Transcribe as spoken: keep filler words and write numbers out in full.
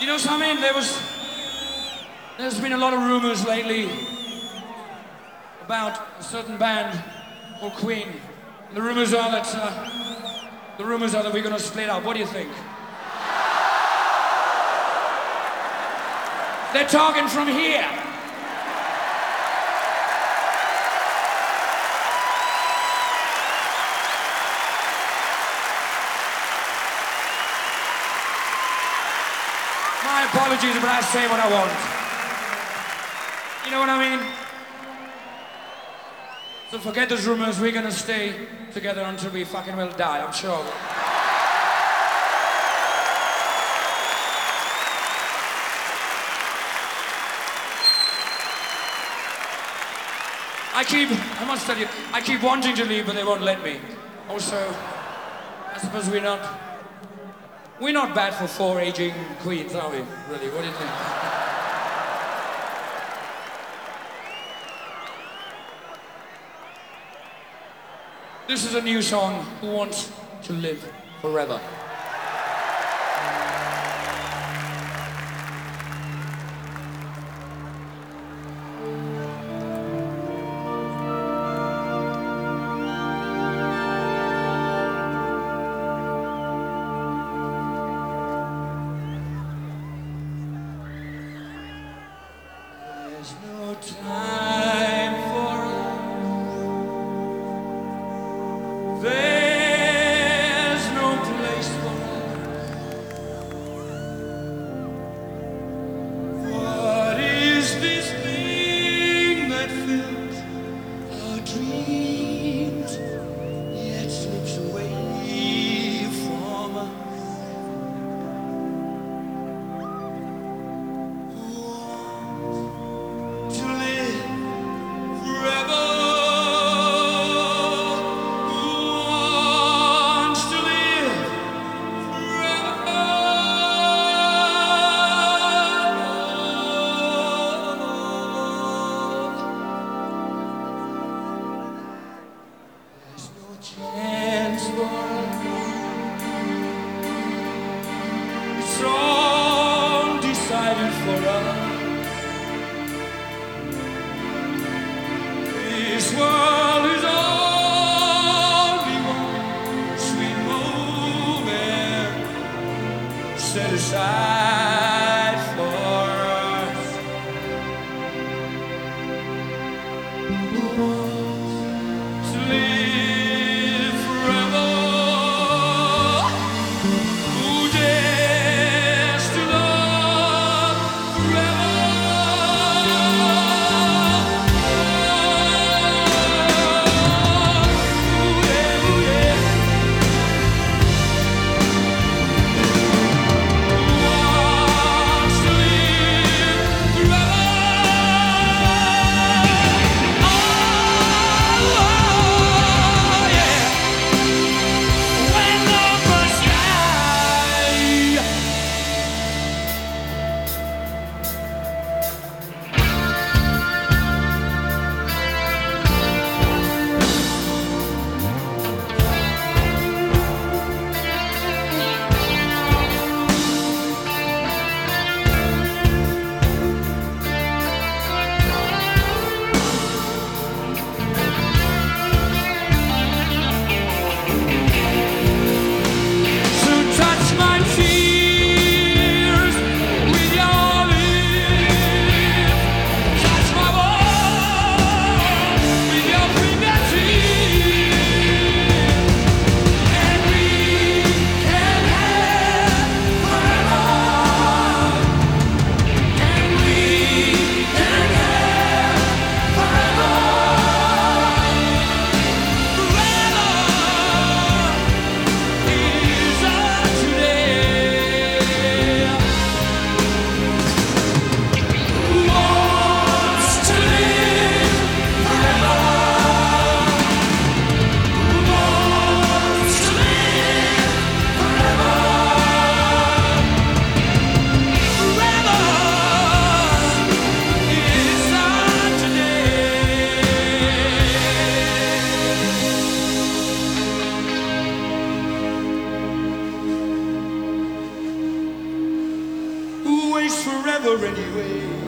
You know something? There was, there's been a lot of rumors lately about a certain band called Queen. And the rumors are that uh, the rumors are that we're going to split up. What do you think? They're talking from here. My apologies, but I say what I want. You know what I mean? So forget those rumors, we're gonna stay together until we fucking will die, I'm sure. I keep, I must tell you, I keep wanting to leave, but they won't let me. Also, I suppose we're not, we're not bad for four aging queens, are we? Really, what do you think? This is a new song, Who Wants to Live Forever? There's no time for us. There's no place for us. What is this thing that fills our dreams, yet slips away from us? To live forever. Who wants to live forever? There's no chance for us. It's all decided for us. This world is only one sweet moment set aside for us. Who wants to live forever? Who dares to love forever? always forever anyway.